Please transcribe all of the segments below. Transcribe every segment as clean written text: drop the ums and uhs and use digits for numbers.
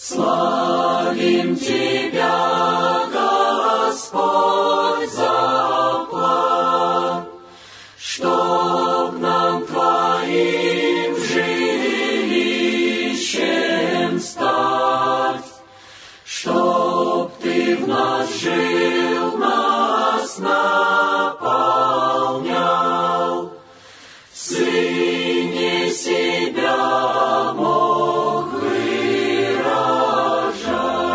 Славим Тебя, Господь, за план, чтоб нам Твоим жилищем стать, чтоб Ты в нас жил, нас наполнял, в Сыне себя мог выражать.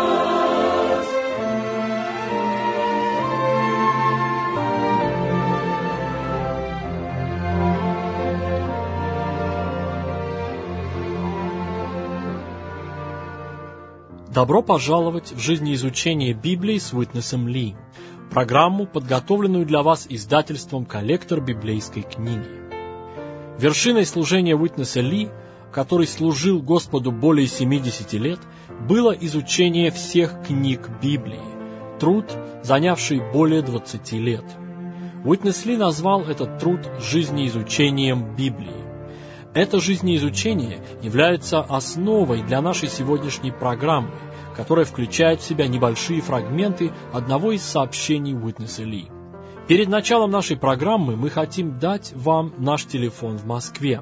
Добро пожаловать в жизнеизучение Библии с Уитнесом Ли, программу, подготовленную для вас издательством «Коллектор библейской книги». Вершиной служения Уитнеса Ли, который служил Господу более 70 лет, было изучение всех книг Библии, труд, занявший более 20 лет. Уитнес Ли назвал этот труд жизнеизучением Библии. Это жизнеизучение является основой для нашей сегодняшней программы, которая включает в себя небольшие фрагменты одного из сообщений Уитнеса Ли. Перед началом нашей программы мы хотим дать вам наш телефон в Москве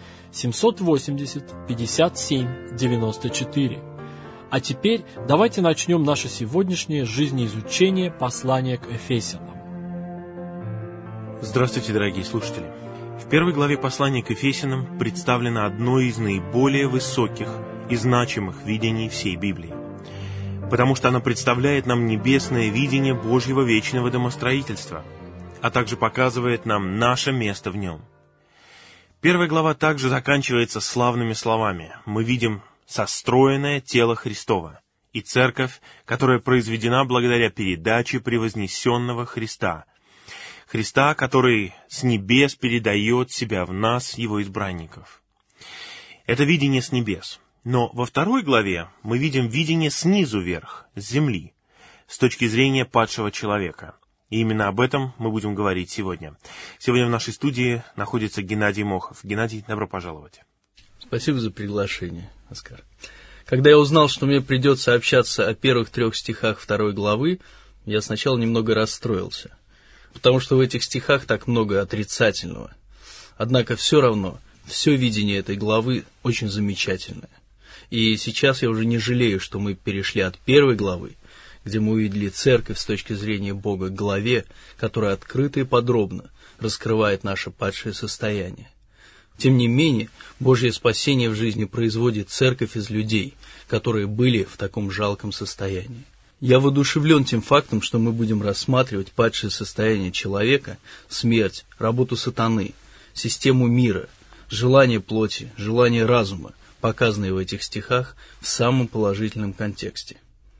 780-57-94. А теперь давайте начнем наше сегодняшнее жизнеизучение послания к Ефесянам. Здравствуйте, дорогие слушатели! В первой главе послания к Ефесянам представлено одно из наиболее высоких и значимых видений всей Библии, потому что оно представляет нам небесное видение Божьего вечного домостроительства, а также показывает нам наше место в нем. Первая глава также заканчивается славными словами. Мы видим состроенное тело Христово и церковь, которая произведена благодаря передаче превознесенного Христа, который с небес передает себя в нас, его избранников. Это видение с небес. Но во второй главе мы видим видение снизу вверх, с земли, с точки зрения падшего человека. И именно об этом мы будем говорить сегодня. Сегодня в нашей студии находится Геннадий Мохов. Геннадий, добро пожаловать. Спасибо за приглашение, Оскар. Когда я узнал, что мне придется общаться о первых 3 стихах 2 главы, я сначала немного расстроился, потому что в этих стихах так много отрицательного. Однако все равно, все видение этой главы очень замечательное. И сейчас я уже не жалею, что мы перешли от 1 главы, где мы увидели церковь с точки зрения Бога, к главе, которая открыто и подробно раскрывает наше падшее состояние. Тем не менее, Божье спасение в жизни производит церковь из людей, которые были в таком жалком состоянии. Я воодушевлен тем фактом, что мы будем рассматривать падшее состояние человека, смерть, работу сатаны, систему мира, желание плоти, желание разума, показанные в этих стихах в самом положительном контексте.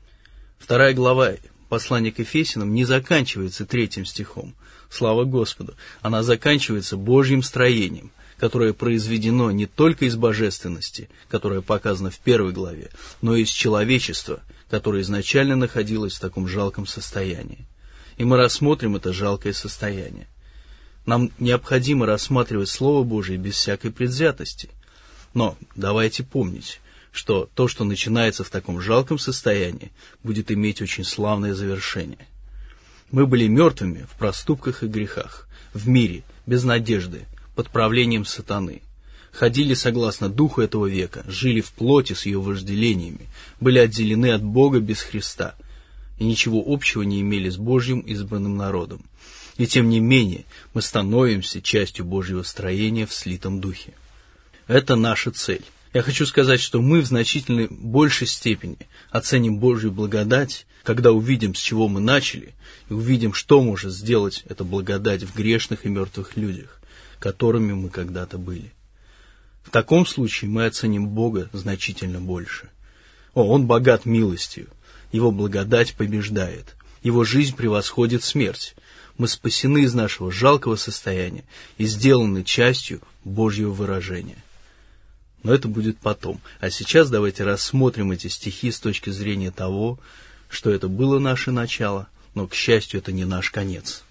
2 глава послания к Ефесянам не заканчивается 3 стихом. Слава Господу! Она заканчивается Божьим строением, которое произведено не только из божественности, которая показана в 1 главе, но и из человечества, которое изначально находилось в таком жалком состоянии. И мы рассмотрим это жалкое состояние. Нам необходимо рассматривать Слово Божие без всякой предвзятости. Но давайте помнить, что то, что начинается в таком жалком состоянии, будет иметь очень славное завершение. Мы были мертвыми в проступках и грехах, в мире, без надежды, под правлением сатаны. Ходили согласно духу этого века, жили в плоти с ее вожделениями, были отделены от Бога без Христа и ничего общего не имели с Божьим избранным народом. И тем не менее мы становимся частью Божьего строения в слитом духе. Это наша цель. Я хочу сказать, что мы в значительно большей степени оценим Божью благодать, когда увидим, с чего мы начали, и увидим, что может сделать эта благодать в грешных и мертвых людях, которыми мы когда-то были. В таком случае мы оценим Бога значительно больше. Он богат милостью, Его благодать побеждает, Его жизнь превосходит смерть. Мы спасены из нашего жалкого состояния и сделаны частью Божьего выражения. Но это будет потом. А сейчас давайте рассмотрим эти стихи с точки зрения того, что это было наше начало, но, к счастью, это не наш конец.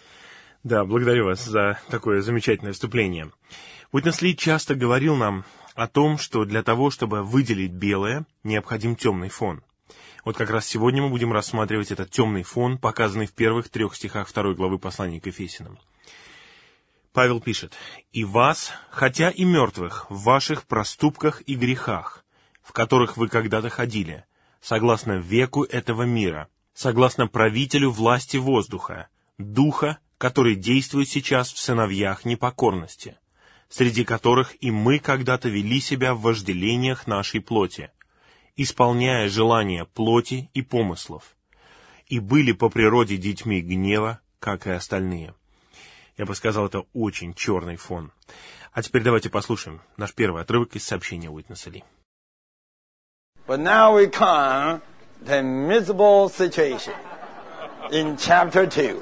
Да, благодарю вас за такое замечательное вступление. Уитнес Ли часто говорил нам о том, что для того, чтобы выделить белое, необходим темный фон. Вот как раз сегодня мы будем рассматривать этот темный фон, показанный в первых 3 стихах 2 главы послания к Ефесянам. Павел пишет: «И вас, хотя и мертвых, в ваших проступках и грехах, в которых вы когда-то ходили, согласно веку этого мира, согласно правителю власти воздуха, духа, который действует сейчас в сыновьях непокорности, среди которых и мы когда-то вели себя в вожделениях нашей плоти, исполняя желания плоти и помыслов, и были по природе детьми гнева, как и остальные». Я бы сказал, это очень черный фон. А теперь давайте послушаем наш первый отрывок из сообщения Уитнеса Ли. But now we come to a miserable situation in chapter 2.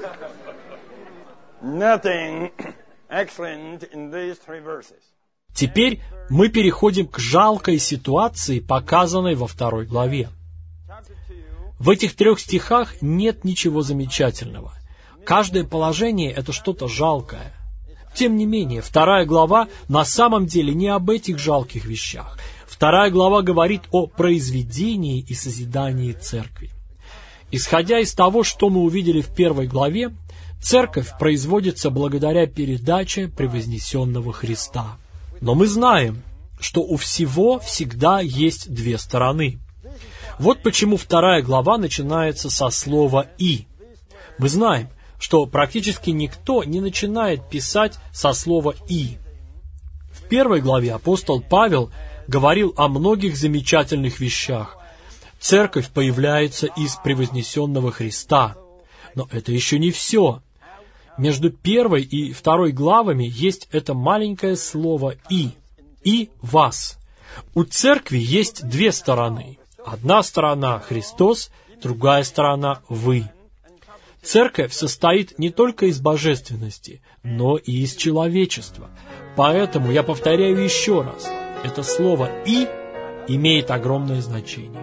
Nothing excellent in these 3 verses. Теперь мы переходим к жалкой ситуации, показанной во 2 главе. В этих 3 стихах нет ничего замечательного. Каждое положение — это что-то жалкое. Тем не менее, 2 глава на самом деле не об этих жалких вещах. 2 глава говорит о произведении и созидании церкви. Исходя из того, что мы увидели в 1 главе, церковь производится благодаря передаче превознесенного Христа. Но мы знаем, что у всего всегда есть 2 стороны. Вот почему 2 глава начинается со слова «и». Мы знаем, что практически никто не начинает писать со слова «и». В 1 главе апостол Павел говорил о многих замечательных вещах. Церковь появляется из превознесенного Христа. Но это еще не все. Между 1 и 2 главами есть это маленькое слово «и» «вас». У церкви есть 2 стороны. Одна сторона — Христос, другая сторона — вы. Церковь состоит не только из божественности, но и из человечества. Поэтому я повторяю еще раз. Это слово «и» имеет огромное значение.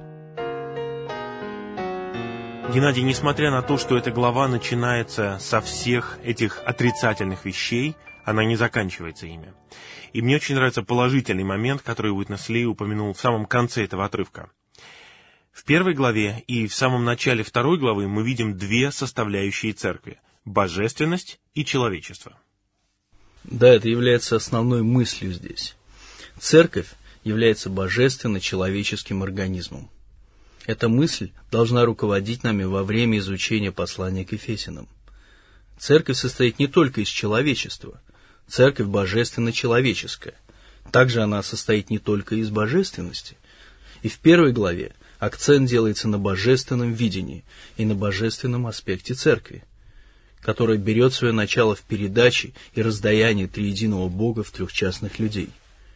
Геннадий, несмотря на то, что эта глава начинается со всех этих отрицательных вещей, она не заканчивается ими. И мне очень нравится положительный момент, который Уитнес Ли упомянул в самом конце этого отрывка. В 1 главе и в самом начале 2 главы мы видим 2 составляющие церкви – божественность и человечество. Да, это является основной мыслью здесь. Церковь является божественно-человеческим организмом. Эта мысль должна руководить нами во время изучения послания к Ефесянам. Церковь состоит не только из человечества. Церковь божественно-человеческая. Также она состоит не только из божественности. И в 1 главе акцент делается на божественном видении и на божественном аспекте церкви, которая берет свое начало в передаче и раздаянии триединого Бога в трехчастных людей.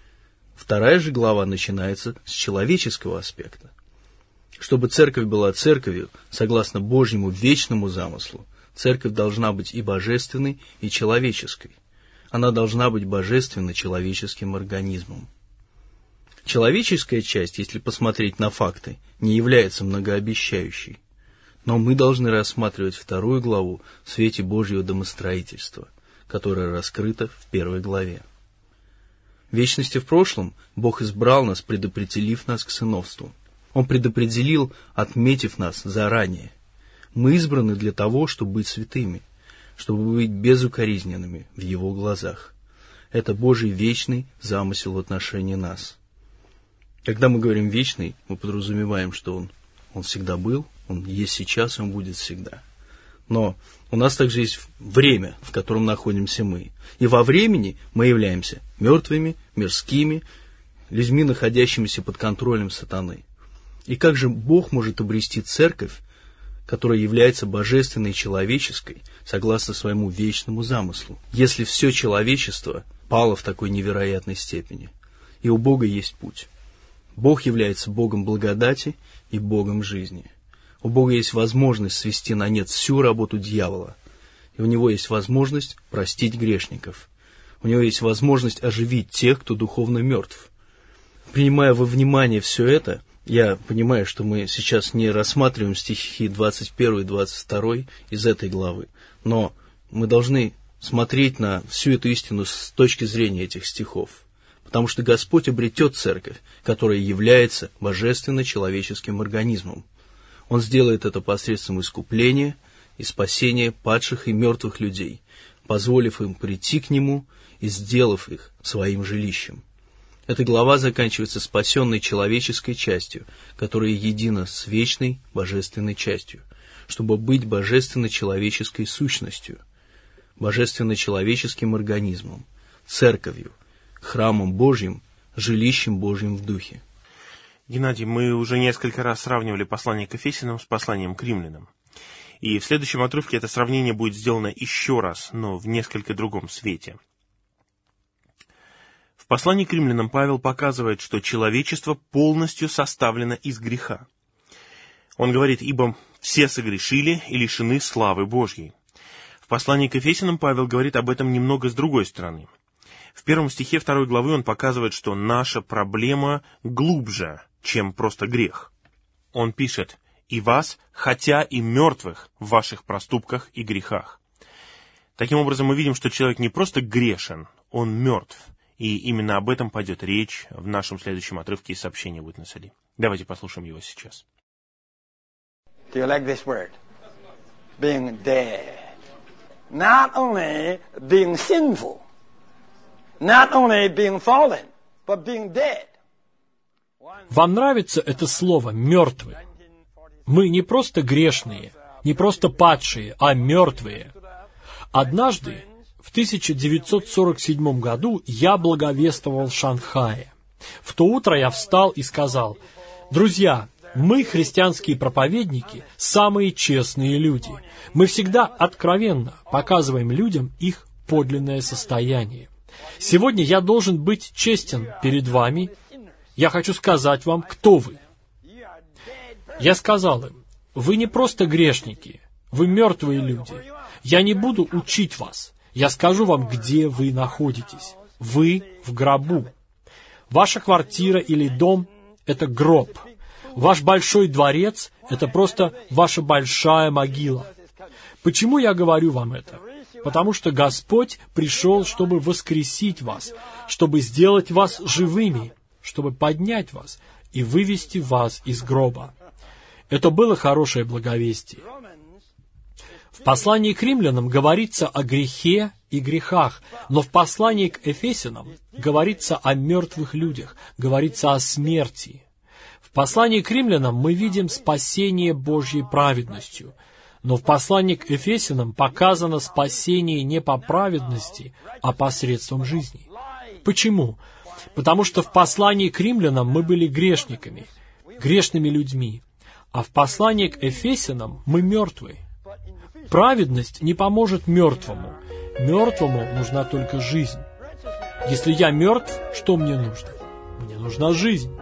2 же глава начинается с человеческого аспекта. Чтобы церковь была церковью, согласно Божьему вечному замыслу, церковь должна быть и божественной, и человеческой. Она должна быть божественно-человеческим организмом. Человеческая часть, если посмотреть на факты, не является многообещающей. Но мы должны рассматривать 2 главу в свете Божьего домостроительства, которое раскрыто в 1 главе. В вечности в прошлом Бог избрал нас, предопределив нас к сыновству. Он предопределил, отметив нас заранее. Мы избраны для того, чтобы быть святыми, чтобы быть безукоризненными в Его глазах. Это Божий вечный замысел в отношении нас. Когда мы говорим «вечный», мы подразумеваем, что Он всегда был, Он есть сейчас, Он будет всегда. Но у нас также есть время, в котором находимся мы. И во времени мы являемся мертвыми, мирскими, людьми, находящимися под контролем сатаны. И как же Бог может обрести церковь, которая является божественной и человеческой, согласно своему вечному замыслу, если все человечество пало в такой невероятной степени? И у Бога есть путь. Бог является Богом благодати и Богом жизни. У Бога есть возможность свести на нет всю работу дьявола. И у Него есть возможность простить грешников. У Него есть возможность оживить тех, кто духовно мертв. Принимая во внимание все это, я понимаю, что мы сейчас не рассматриваем стихи 21 и 22 из этой главы, но мы должны смотреть на всю эту истину с точки зрения этих стихов. потому что Господь обретет церковь, которая является божественно-человеческим организмом. Он сделает это посредством искупления и спасения падших и мертвых людей, позволив им прийти к Нему и сделав их своим жилищем. Эта глава заканчивается спасенной человеческой частью, которая едина с вечной божественной частью, чтобы быть божественно-человеческой сущностью, божественно-человеческим организмом, церковью, храмом Божьим, жилищем Божьим в духе. Геннадий, мы уже несколько раз сравнивали послание к Ефесянам с посланием к Римлянам. И в следующем отрывке это сравнение будет сделано еще раз, но в несколько другом свете. В послании к Римлянам Павел показывает, что человечество полностью составлено из греха. Он говорит: «Ибо все согрешили и лишены славы Божьей». В послании к Ефесянам Павел говорит об этом немного с другой стороны. В 1 стихе 2 главы он показывает, что наша проблема глубже, чем просто грех. Он пишет: «И вас, хотя и мертвых в ваших проступках и грехах». Таким образом, мы видим, что человек не просто грешен, он мертв. И именно об этом пойдет речь в нашем следующем отрывке из сообщения Witness Lee. Давайте послушаем его сейчас. Do you like this word? Being dead. Not only being sinful, not only being fallen, but being dead. Вам нравится это слово «мертвые»? Мы не просто грешные, не просто падшие, а мертвые. Однажды, в 1947 году, я благовествовал в Шанхае. В то утро я встал и сказал: «Друзья, мы, христианские проповедники, самые честные люди. Мы всегда откровенно показываем людям их подлинное состояние. Сегодня я должен быть честен перед вами. Я хочу сказать вам, кто вы». Я сказал им: «Вы не просто грешники, вы мертвые люди. Я не буду учить вас. Я скажу вам, где вы находитесь. Вы в гробу. Ваша квартира или дом — это гроб. Ваш большой дворец — это просто ваша большая могила. Почему я говорю вам это? Потому что Господь пришел, чтобы воскресить вас, чтобы сделать вас живыми, чтобы поднять вас и вывести вас из гроба». Это было хорошее благовестие. В послании к Римлянам говорится о грехе и грехах, но в послании к Ефесянам говорится о мертвых людях, говорится о смерти. В послании к Римлянам мы видим спасение Божьей праведностью, но в послании к Ефесянам показано спасение не по праведности, а посредством жизни. Почему? Потому что в послании к Римлянам мы были грешниками, грешными людьми, а в послании к Ефесянам мы мертвые. Праведность не поможет мертвому. Мертвому нужна только жизнь. Если я мертв, что мне нужно? Мне нужна жизнь.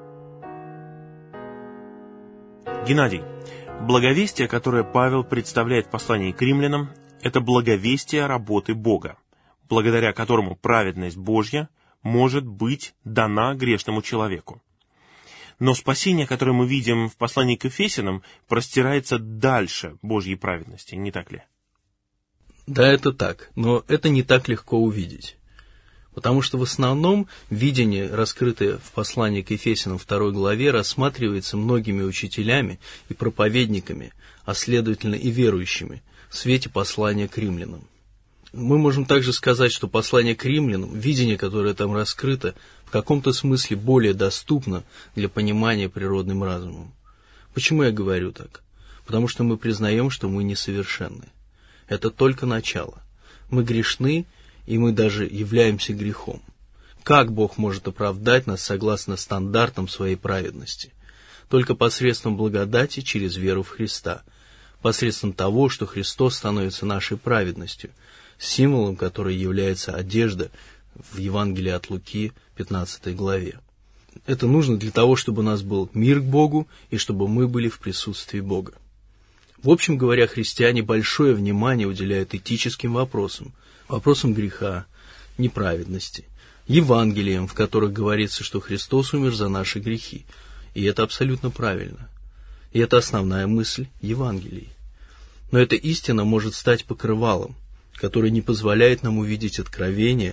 Геннадий, благовестие, которое Павел представляет в послании к Римлянам, это благовестие работы Бога, благодаря которому праведность Божья может быть дана грешному человеку. Но спасение, которое мы видим в послании к Ефесянам, простирается дальше Божьей праведности, не так ли? Да, это так, но это не так легко увидеть. Потому что в основном видение, раскрытое в послании к Ефесянам 2 главе, рассматривается многими учителями и проповедниками, а следовательно и верующими, в свете послания к римлянам. Мы можем также сказать, что послание к римлянам, видение, которое там раскрыто, в каком-то смысле более доступно для понимания природным разумом. Почему я говорю так? Потому что мы признаем, что мы несовершенны. Это только начало. Мы грешны, и мы даже являемся грехом. Как Бог может оправдать нас согласно стандартам своей праведности? Только посредством благодати через веру в Христа, посредством того, что Христос становится нашей праведностью, символом которой является одежда в Евангелии от Луки, 15 главе. Это нужно для того, чтобы у нас был мир к Богу и чтобы мы были в присутствии Бога. В общем говоря, христиане большое внимание уделяют этическим вопросам, вопросам греха, неправедности, Евангелиям, в которых говорится, что Христос умер за наши грехи. И это абсолютно правильно. И это основная мысль Евангелий. Но эта истина может стать покрывалом, который не позволяет нам увидеть откровение,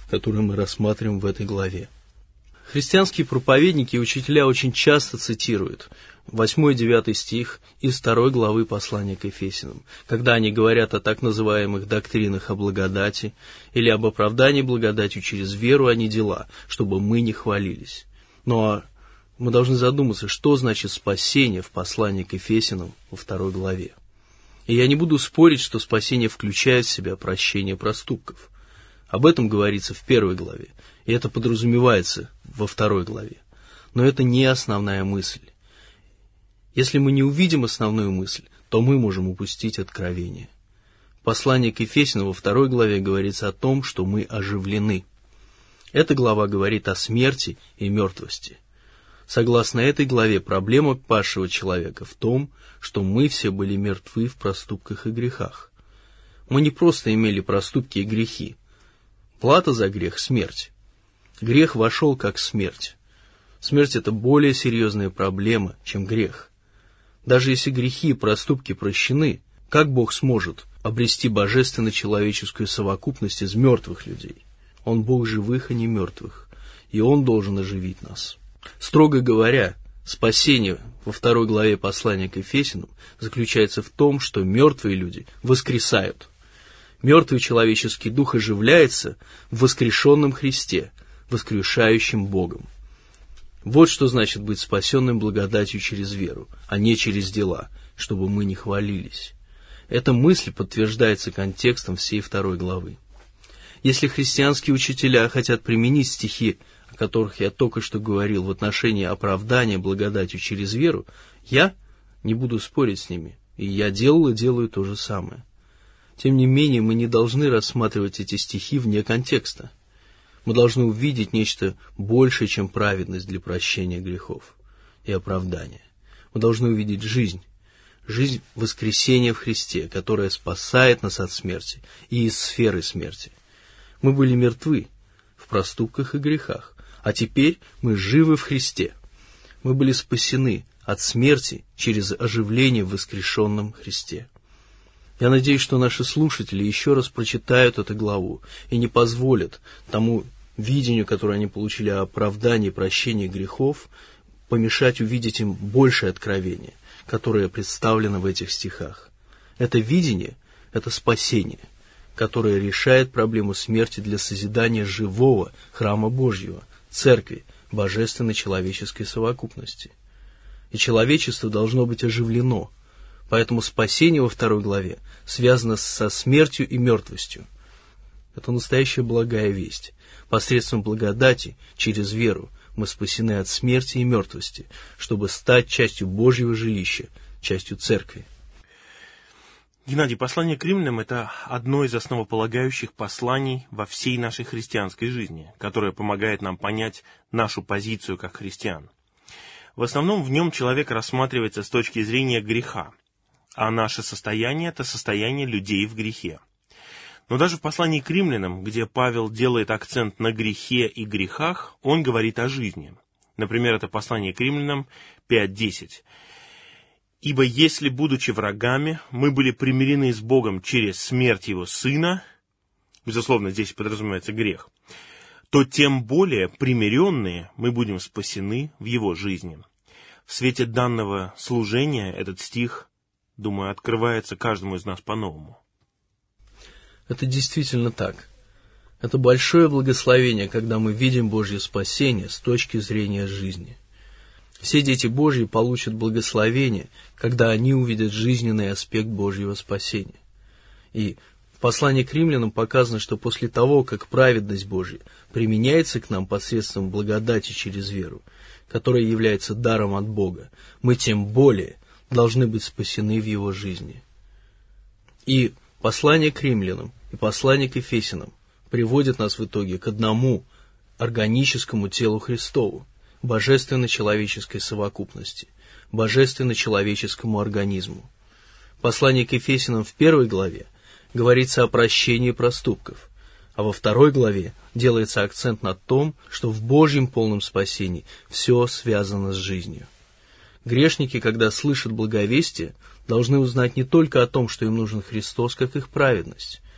которые мы рассматриваем в этой главе. Христианские проповедники и учителя очень часто цитируют 8 и 9 стих из 2 главы послания к Ефесянам, когда они говорят о так называемых доктринах о благодати или об оправдании благодатью через веру, а не дела, чтобы мы не хвалились. Но мы должны задуматься, что значит спасение в послании к Ефесянам во 2 главе. И я не буду спорить, что спасение включает в себя прощение проступков. Об этом говорится в 1 главе, и это подразумевается во 2 главе. Но это не основная мысль. Если мы не увидим основную мысль, то мы можем упустить откровение. В послании к Ефесянам во 2 главе говорится о том, что мы оживлены. Эта глава говорит о смерти и мертвости. Согласно этой главе, проблема падшего человека в том, что мы все были мертвы в проступках и грехах. Мы не просто имели проступки и грехи. Плата за грех – смерть. Грех вошел как смерть. Смерть – это более серьезная проблема, чем грех. Даже если грехи и проступки прощены, как Бог сможет обрести божественно-человеческую совокупность из мертвых людей? Он Бог живых, а не мертвых, и Он должен оживить нас. Строго говоря, спасение во 2 главе послания к Ефесянам заключается в том, что мертвые люди воскресают. Мертвый человеческий дух оживляется в воскрешенном Христе, воскрешающем Богом. Вот что значит быть спасенным благодатью через веру, а не через дела, чтобы мы не хвалились. Эта мысль подтверждается контекстом всей 2 главы. Если христианские учителя хотят применить стихи, о которых я только что говорил, в отношении оправдания благодатью через веру, я не буду спорить с ними, и я делал и делаю то же самое. Тем не менее, мы не должны рассматривать эти стихи вне контекста. Мы должны увидеть нечто большее, чем праведность для прощения грехов и оправдания. Мы должны увидеть жизнь воскресения в Христе, которая спасает нас от смерти и из сферы смерти. Мы были мертвы в проступках и грехах, а теперь мы живы в Христе. Мы были спасены от смерти через оживление в воскрешенном Христе. Я надеюсь, что наши слушатели еще раз прочитают эту главу и не позволят тому видению, которое они получили о оправдании и прощении грехов, помешать увидеть им большее откровение, которое представлено в этих стихах. Это видение – это спасение, которое решает проблему смерти для созидания живого храма Божьего, церкви, божественно-человеческой совокупности. И человечество должно быть оживлено. Поэтому спасение во 2 главе связано со смертью и мертвостью. Это настоящая благая весть. Посредством благодати, через веру, мы спасены от смерти и мертвости, чтобы стать частью Божьего жилища, частью церкви. Геннадий, послание к римлянам – это одно из основополагающих посланий во всей нашей христианской жизни, которое помогает нам понять нашу позицию как христиан. В основном в нем человек рассматривается с точки зрения греха, а наше состояние – это состояние людей в грехе. Но даже в послании к римлянам, где Павел делает акцент на грехе и грехах, он говорит о жизни. Например, это послание к римлянам 5:10. «Ибо если, будучи врагами, мы были примирены с Богом через смерть Его Сына», безусловно, здесь подразумевается грех, «то тем более примиренные мы будем спасены в Его жизни». В свете данного служения этот стих, думаю, открывается каждому из нас по-новому. Это действительно так. Это большое благословение, когда мы видим Божье спасение с точки зрения жизни. Все дети Божьи получат благословение, когда они увидят жизненный аспект Божьего спасения. И в послании к римлянам показано, что после того, как праведность Божья применяется к нам посредством благодати через веру, которая является даром от Бога, мы тем более должны быть спасены в Его жизни. И послание к римлянам и послание к Ефесянам приводят нас в итоге к одному органическому телу Христову, божественно-человеческой совокупности, божественно-человеческому организму. В послании к Ефесянам в 1 главе говорится о прощении проступков, а во 2 главе делается акцент на том, что в Божьем полном спасении все связано с жизнью. Грешники, когда слышат благовестие, должны узнать не только о том, что им нужен Христос, как их праведность,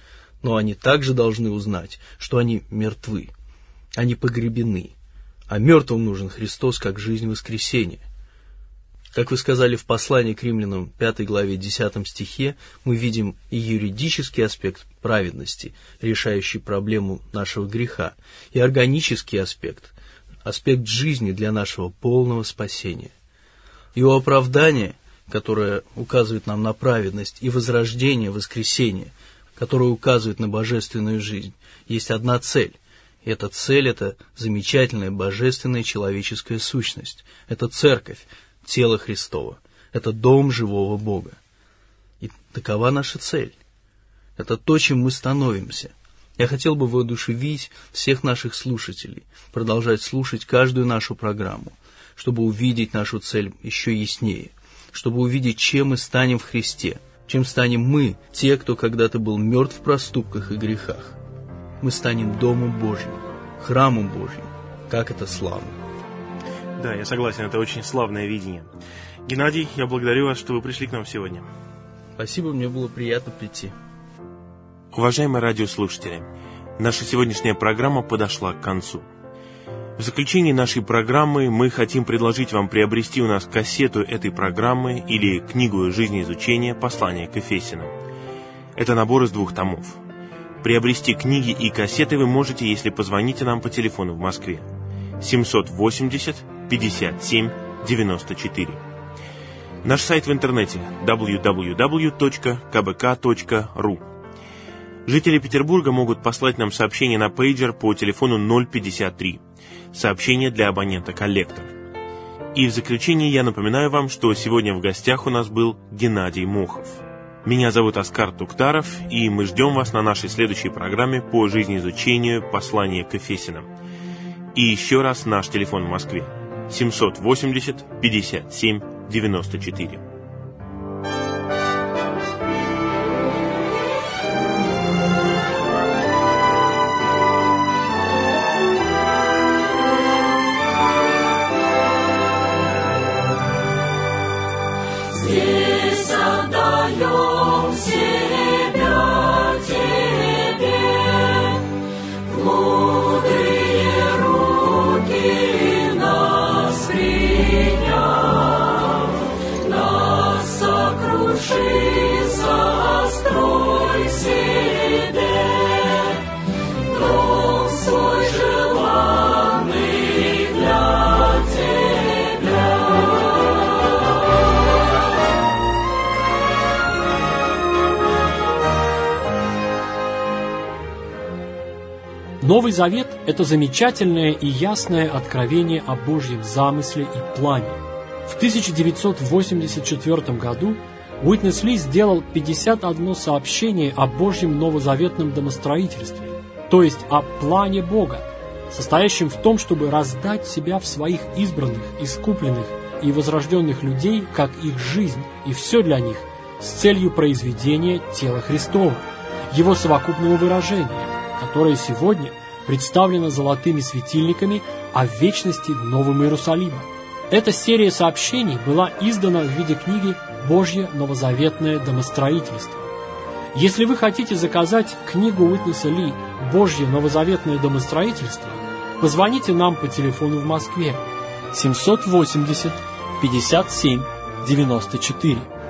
Но они также должны узнать, что они мертвы, они погребены, а мертвым нужен Христос как жизнь воскресения. Как вы сказали в послании к Римлянам 5 главе 10 стихе, мы видим и юридический аспект праведности, решающий проблему нашего греха, и органический аспект жизни для нашего полного спасения. И у оправдания, которое указывает нам на праведность, и возрождение, воскресение, которое указывает на божественную жизнь, есть одна цель. И эта цель – это замечательная божественная человеческая сущность. Это церковь, тело Христово. Это дом живого Бога. И такова наша цель. Это то, чем мы становимся. Я хотел бы воодушевить всех наших слушателей, продолжать слушать каждую нашу программу, чтобы увидеть нашу цель еще яснее, чтобы увидеть, чем мы станем в Христе, чем станем мы, те, кто когда-то был мертв в проступках и грехах. Мы станем Домом Божьим, Храмом Божьим. Как это славно! Да, я согласен, это очень славное видение. Геннадий, я благодарю вас, что вы пришли к нам сегодня. Спасибо, мне было приятно прийти. Уважаемые радиослушатели, наша сегодняшняя программа подошла к концу. В заключении нашей программы мы хотим предложить вам приобрести у нас кассету этой программы или книгу жизнеизучения «Послание к Ефесянам». Это набор из 2 томов. Приобрести книги и кассеты вы можете, если позвоните нам по телефону в Москве. 780-57-94. Наш сайт в интернете www.kbk.ru. Жители Петербурга могут послать нам сообщение на пейджер по телефону 053. Сообщение для абонента «Коллектор». И в заключение я напоминаю вам, что сегодня в гостях у нас был Геннадий Мохов. Меня зовут Оскар Туктаров, и мы ждем вас на нашей следующей программе по жизнеизучению «Послание к Ефесянам». И еще раз наш телефон в Москве 780-57-94. Здесь отдаем себя Тебе, в мудрые руки нас приняв, нас сокруши, сострой себе, дом свой желанный для Тебя. Новый Завет – это замечательное и ясное откровение о Божьем замысле и плане. В 1984 году Уитнес Ли сделал 51 сообщение о Божьем новозаветном домостроительстве, то есть о плане Бога, состоящем в том, чтобы раздать себя в своих избранных, искупленных и возрожденных людей, как их жизнь, и все для них, с целью произведения тела Христова, его совокупного выражения, которое сегодня представлено золотыми светильниками о вечности Новым Иерусалима. Эта серия сообщений была издана в виде книги «Божье новозаветное домостроительство». Если вы хотите заказать книгу Уитнеса Ли «Божье новозаветное домостроительство», позвоните нам по телефону в Москве 780 57 94.